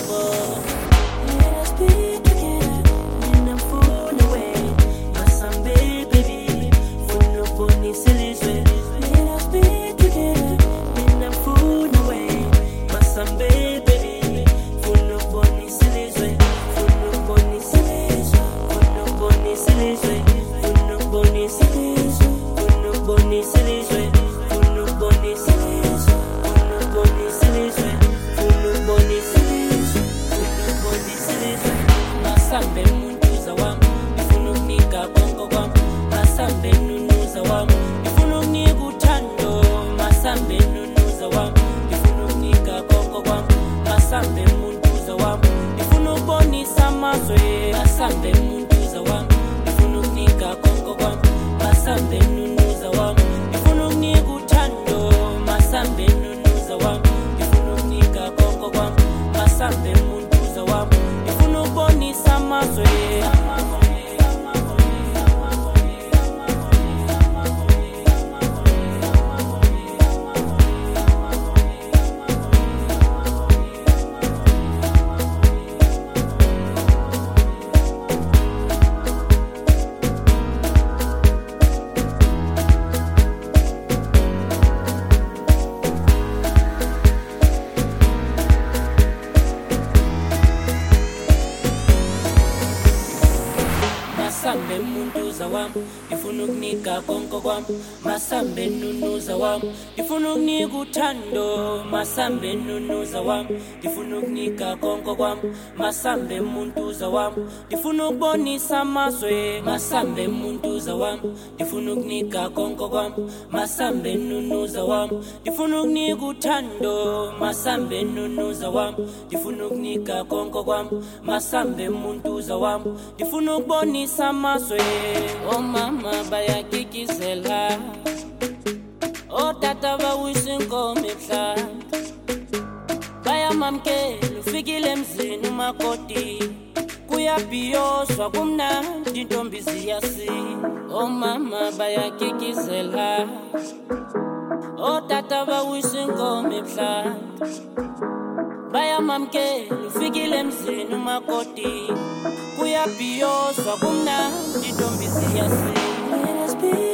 Let us be together when I'm far away. Masambe baby, funo boni silizwe. Let us be together when I'm far away. Masambe baby, funo boni silizwe. Funo boni silizwe. Funo boni silizwe. Funo boni silizwe. Funo boni silizwe. Funo boni silizwe. Funo boni silizwe. Funo boni silizwe. Funo boni silizwe. Masambe muntuza wami, ngifuna ukunika konke kwami. Masambe nunuza wami, ngifuna ukunika uthando. Masambe nunuza wami, ngifuna ukunika konke kwami. Masambe muntuza wami, ngifuna ukubonisa amazwe. Masambe muntuza wami, ngifuna ukunika konke kwami. Masambe nunuza wami, ngifuna ukunika uthando. Masambe nunuza wami, ngifuna ukunika konke kwami. Masambe muntuza wami, ngifuna ukubonisa amazwe. Masambe muntuza wami, ngifuna ukunika konke kwami. Masambe nunuza wami, ngifuna ukunika uthando. Masambe nunuza wami, ngifuna ukunika konke kwami. Masambe muntuza wami, ngifuna ukubonisa amazwe. Masambe muntuza wami, ngifuna ukunika konke kwami. Masambe nunuza wami, ngifuna ukunika uthando. Masambe nunuza wami, ngifuna ukunika konke kwami. Masambe muntuza wami, ngifuna ukubonisa amazwe. Oh mama bayakikizela, oh tata bawisa inkomo ebuhlanti, bayamamkela ufikile emzini umakoti, kuyabhiyozwa kumnandi intombi ziyasina. Oh mama bayakikizela, oh tata bawisa inkomo ebuhlanti, bayamamkela ufikile emzini umakoti, kuyabhiyozwa kumnandi intombi ziyasina. Let us be